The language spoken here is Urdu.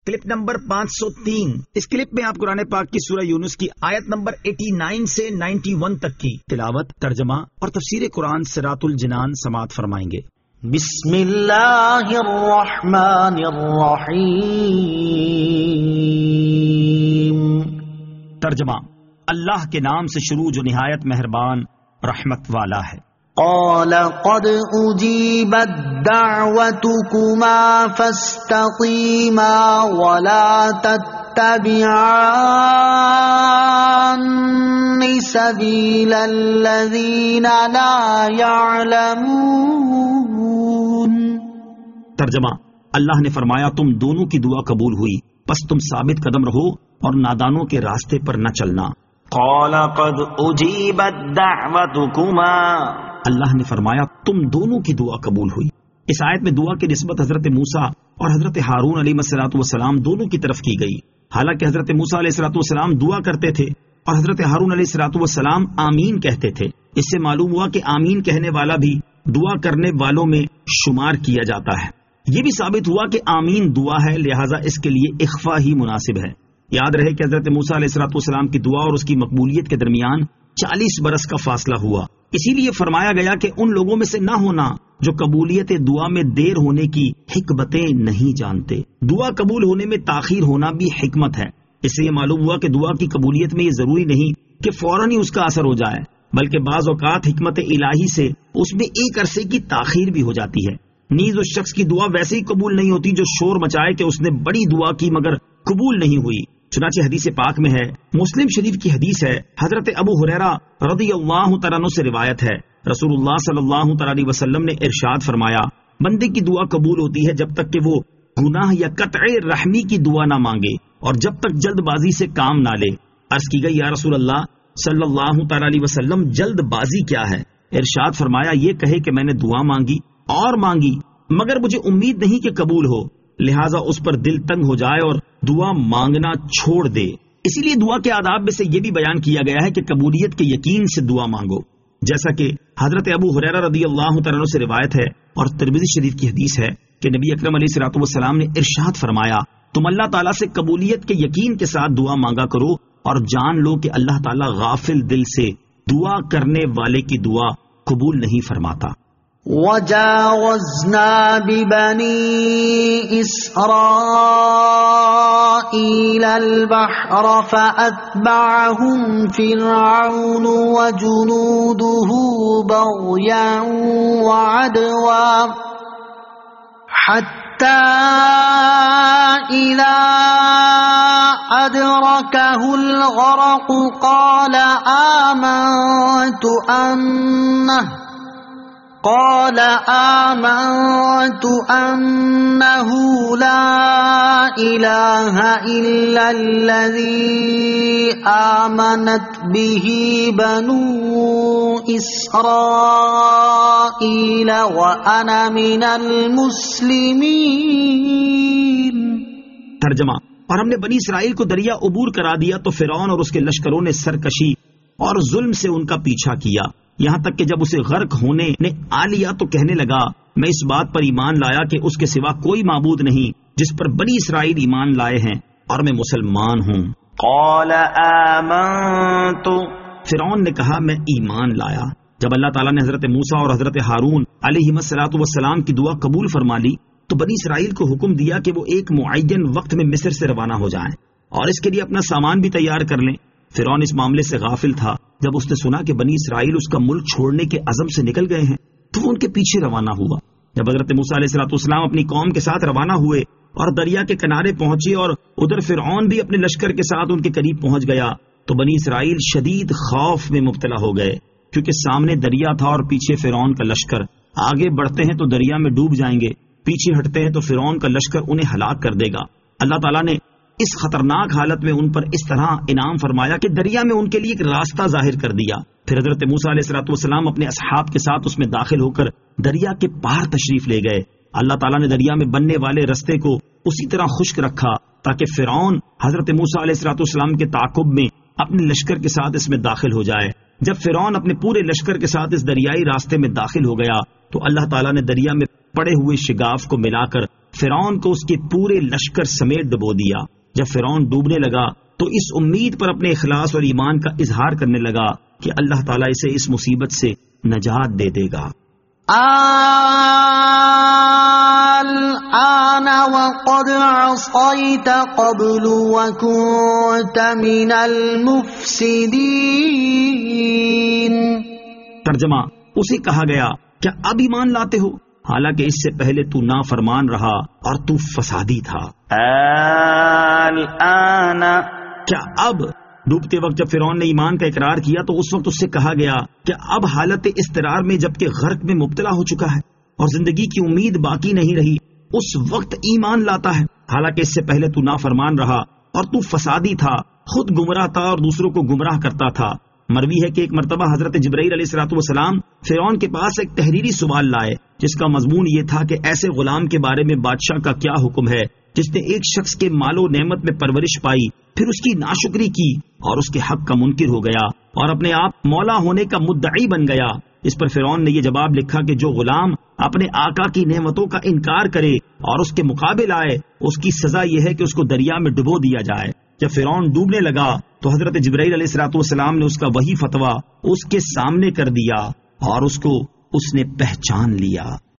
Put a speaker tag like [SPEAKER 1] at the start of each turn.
[SPEAKER 1] Clip number 503۔ اس کلپ میں آپ قرآن پاک کی سورہ یونس کی آیت نمبر 89 سے 91 تک کی تلاوت، ترجمہ اور تفسیر قرآن صراط الجنان سماعت فرمائیں گے۔
[SPEAKER 2] بسم اللہ الرحمن الرحیم۔
[SPEAKER 1] ترجمہ، اللہ کے نام سے شروع جو نہایت مہربان رحمت والا ہے۔
[SPEAKER 2] قال قد اجیبت دعوتکما فاستقیما ولا تتبعان سبیل الذین لا یعلمون۔
[SPEAKER 1] ترجمہ، اللہ نے فرمایا تم دونوں کی دعا قبول ہوئی، پس تم ثابت قدم رہو اور نادانوں کے راستے پر نہ چلنا۔
[SPEAKER 2] قال قد اجیبت دعوتکما،
[SPEAKER 1] اللہ نے فرمایا تم دونوں کی دعا قبول ہوئی۔ اس آیت میں دعا کی نسبت حضرت موسیٰ اور حضرت ہارون علیہ السلام دونوں کی طرف کی گئی۔ حالانکہ حضرت موسیٰ علیہ السلام دعا کرتے تھے اور حضرت ہارون علیہ السلام آمین کہتے تھے۔ اس سے معلوم ہوا کہ آمین کہنے والا بھی دعا کرنے والوں میں شمار کیا جاتا ہے۔ یہ بھی ثابت ہوا کہ آمین دعا ہے، لہٰذا اس کے لیے اخفا ہی مناسب ہے۔ یاد رہے کہ حضرت موسیٰ علیہ السلام کی دعا اور اس کی مقبولیت کے درمیان 40 برس کا فاصلہ ہوا۔ اسی لیے فرمایا گیا کہ ان لوگوں میں سے نہ ہونا جو قبولیت دعا میں دیر ہونے کی حکمتیں نہیں جانتے۔ دعا قبول ہونے میں تاخیر ہونا بھی حکمت ہے۔ اس سے یہ معلوم ہوا کہ دعا کی قبولیت میں یہ ضروری نہیں کہ فوراً ہی اس کا اثر ہو جائے، بلکہ بعض اوقات حکمت الہی سے اس میں ایک عرصے کی تاخیر بھی ہو جاتی ہے۔ نیز اس شخص کی دعا ویسے ہی قبول نہیں ہوتی جو شور مچائے کہ اس نے بڑی دعا کی مگر قبول نہیں ہوئی۔ چنانچہ حدیث پاک میں ہے، مسلم شریف کی حدیث ہے، حضرت ابو ہریرہ رضی اللہ تعالیٰ عنہ سے روایت ہے، رسول اللہ صلی اللہ تعالیٰ علیہ وسلم نے ارشاد فرمایا، بندے کی دعا قبول ہوتی ہے جب تک کہ وہ گناہ یا قطع رحمی کی دعا نہ مانگے اور جب تک جلد بازی سے کام نہ لے۔ عرض کی گئی، یا رسول اللہ صلی اللہ تعالیٰ علیہ وسلم جلد بازی کیا ہے؟ ارشاد فرمایا، یہ کہے کہ میں نے دعا مانگی اور مانگی مگر مجھے امید نہیں کہ قبول ہو، لہٰذا اس پر دل تنگ ہو جائے اور دعا مانگنا چھوڑ دے۔ اسی لیے دعا کے آداب میں سے یہ بھی بیان کیا گیا ہے کہ قبولیت کے یقین سے دعا مانگو، جیسا کہ حضرت ابو ہریرہ رضی اللہ تعالیٰ عنہ سے روایت ہے اور ترمذی شریف کی حدیث ہے کہ نبی اکرم علیہ السلام نے ارشاد فرمایا، تم اللہ تعالیٰ سے قبولیت کے یقین کے ساتھ دعا مانگا کرو اور جان لو کہ اللہ تعالیٰ غافل دل سے دعا کرنے والے کی دعا قبول نہیں فرماتا۔
[SPEAKER 2] وَجَاوَزْنَا بِبَنِي إِسْرَائِيلَ الْبَحْرَ فَأَتْبَعَهُمْ فِرْعَوْنُ وَجُنُودُهُ بَغْيًا وَعَدْوًا حَتَّى إِذَا أَدْرَكَهُ الْغَرَقُ قَالَ آمَنْتُ أنه لا إله إلا الذي آمنت به بنو إسرائيل وأنا من المسلمين۔
[SPEAKER 1] ترجمہ، اور ہم نے بنی اسرائیل کو دریا عبور کرا دیا تو فرعون اور اس کے لشکروں نے سرکشی اور ظلم سے ان کا پیچھا کیا، یہاں تک کہ جب اسے غرق ہونے نے آ لیا تو کہنے لگا، میں اس بات پر ایمان لایا کہ اس کے سوا کوئی معبود نہیں جس پر بنی اسرائیل ایمان لائے ہیں اور میں مسلمان ہوں۔
[SPEAKER 2] قال آمنت،
[SPEAKER 1] فرعون نے کہا میں ایمان لایا۔ جب اللہ تعالیٰ نے حضرت موسیٰ اور حضرت ہارون علیہ السلام کی دعا قبول فرما لی تو بنی اسرائیل کو حکم دیا کہ وہ ایک معین وقت میں مصر سے روانہ ہو جائیں اور اس کے لیے اپنا سامان بھی تیار کر لیں۔ فرعون اس معاملے سے غافل تھا۔ جب اس نے سنا کہ بنی اسرائیل اس کا ملک چھوڑنے کے عزم سے نکل گئے ہیں تو وہ ان کے پیچھے روانہ ہوا۔ جب حضرت موسیٰ علیہ السلام اپنی قوم کے ساتھ روانہ ہوئے اور دریا کے کنارے پہنچے اور ادھر فرعون بھی اپنے لشکر کے ساتھ ان کے قریب پہنچ گیا تو بنی اسرائیل شدید خوف میں مبتلا ہو گئے، کیونکہ سامنے دریا تھا اور پیچھے فرعون کا لشکر۔ آگے بڑھتے ہیں تو دریا میں ڈوب جائیں گے، پیچھے ہٹتے ہیں تو فرعون کا لشکر انہیں ہلاک کر دے گا۔ اللہ تعالیٰ نے اس خطرناک حالت میں ان پر اس طرح انعام فرمایا کہ دریا میں ان کے لیے ایک راستہ ظاہر کر دیا۔ پھر حضرت موسیٰ علیہ السلام اپنے اصحاب کے ساتھ اس میں داخل ہو کر دریا کے پار تشریف لے گئے۔ اللہ تعالیٰ نے دریا میں بننے والے رستے کو اسی طرح خشک رکھا تاکہ فرعون حضرت موسیٰ علیہ السلام کے تعاقب میں اپنے لشکر کے ساتھ اس میں داخل ہو جائے۔ جب فرعون اپنے پورے لشکر کے ساتھ اس دریائی راستے میں داخل ہو گیا تو اللہ تعالیٰ نے دریا میں پڑے ہوئے شگاف کو ملا کر فرعون کو اس کے پورے لشکر سمیت ڈبو دیا۔ جب فرعون ڈوبنے لگا تو اس امید پر اپنے اخلاص اور ایمان کا اظہار کرنے لگا کہ اللہ تعالیٰ اسے اس مصیبت سے نجات دے دے گا۔
[SPEAKER 2] الآن وقد عصيت قبل وكنت من المفسدين۔
[SPEAKER 1] ترجمہ، اسے کہا گیا کیا اب ایمان لاتے ہو، حالانکہ اس سے پہلے تو نافرمان رہا اور تو فسادی تھا۔
[SPEAKER 2] الآن،
[SPEAKER 1] کیا اب؟ ڈوبتے وقت جب فرعون نے ایمان کا اقرار کیا تو اس وقت اس سے کہا گیا کہ اب حالت اضطرار میں جبکہ غرق میں مبتلا ہو چکا ہے اور زندگی کی امید باقی نہیں رہی، اس وقت ایمان لاتا ہے، حالانکہ اس سے پہلے تو نافرمان رہا اور تو فسادی تھا، خود گمراہ تھا اور دوسروں کو گمراہ کرتا تھا۔ مروی ہے کہ ایک مرتبہ حضرت جبرائیل علیہ الصلوۃ والسلام فرعون کے پاس ایک تحریری سوال لائے جس کا مضمون یہ تھا کہ ایسے غلام کے بارے میں بادشاہ کا کیا حکم ہے جس نے ایک شخص کے مال و نعمت میں پرورش پائی پھر اس کی ناشکری کی اور اس کے حق کا منکر ہو گیا اور اپنے آپ مولا ہونے کا مدعی بن گیا۔ اس پر فرعون نے یہ جواب لکھا کہ جو غلام اپنے آقا کی نعمتوں کا انکار کرے اور اس کے مقابل آئے اس کی سزا یہ ہے کہ اس کو دریا میں ڈبو دیا جائے۔ جب فرعون ڈوبنے لگا تو حضرت جبرائیل علیہ الصلوۃ والسلام نے اس کا وہی فتویٰ اس کے سامنے کر دیا اور اس کو اس نے پہچان لیا۔